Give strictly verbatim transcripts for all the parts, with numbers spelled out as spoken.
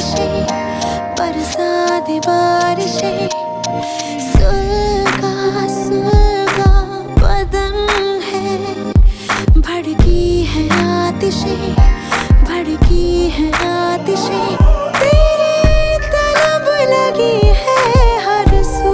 बारिशें, बरसा दे बारिशें। सुलगा सुलगा बदन है, भड़की है आतिशें, भड़की है आतिशें। तेरी तलब लगी है हर सू,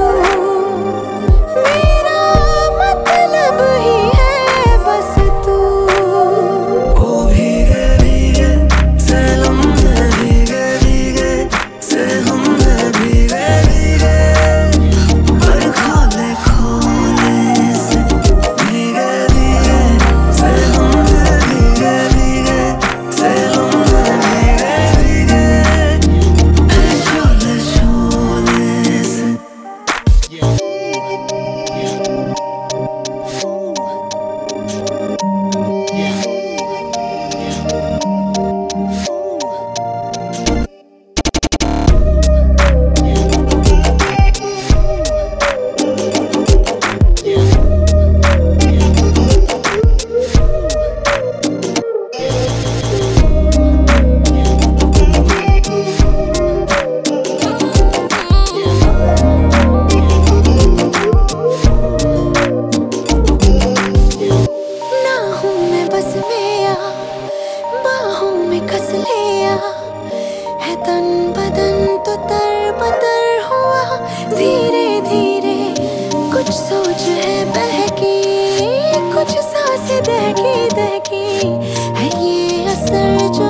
मेरा मतलब ही है बस तू। ओ भीगे भीगे से लम्हे, भीगे भीगे से हमने, भीगे भीगे पर खोले खोले से, भीगे भीगे से हमने, भीगे भीगे से हमने, भीगे भीगे ऐ शोले शोले से। बस मेरा बाहों में कस लिया है, तन बदन तो तर बतर हुआ। धीरे धीरे कुछ सोच है बहकी, कुछ सांसें दहकी दहकी है, ये असर जो